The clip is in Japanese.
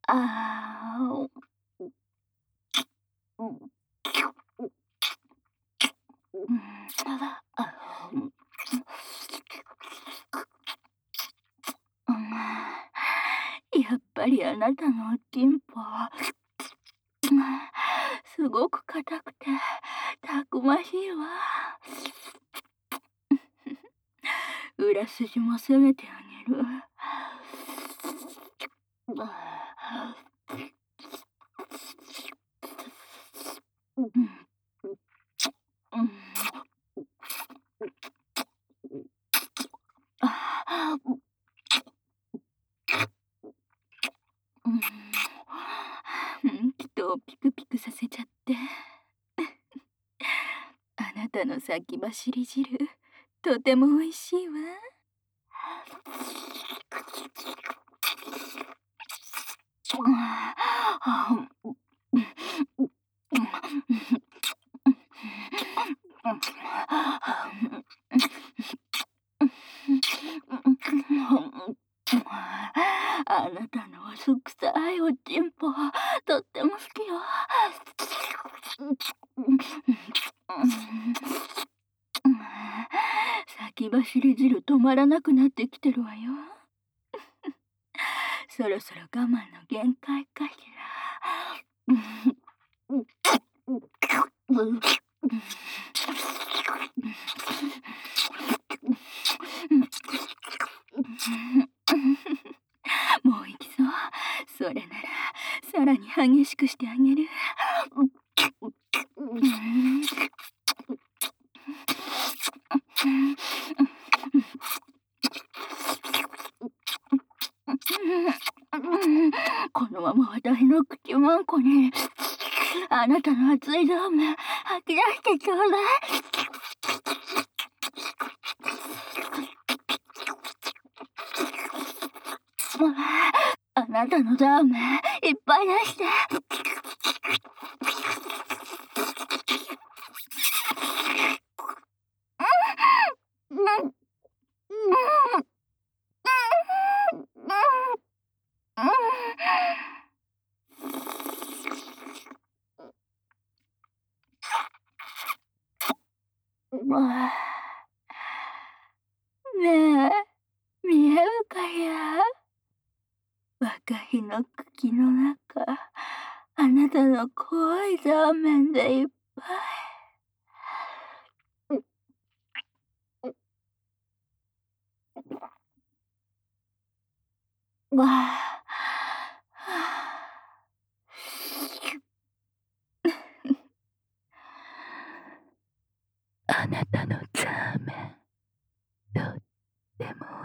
ああ、うん、うん、あ、うん、やっぱりあなたのおちんぽ、すごく硬くてたくましいわ。裏筋も攻めてあげる。うん、うん、あ、うん、人をピクピクさせちゃって。あなたの先走り汁、とても美味しいわ。あなたのすくさいおちんぽ、とっても好きよ。先走り汁止まらなくなってきてるわよ。そろそろ我慢の限界かしら。もう行きそう。それならさらに激しくしてあげる。このまま私の口マンコにあなたの熱いラーメン吐き出してちょうだい。あなたのラーメンいっぱい出して。ねえ、見えるかや。若日の茎の中、あなたの濃いラーメンでいっぱい。わあ、あなたのラーメン、とっても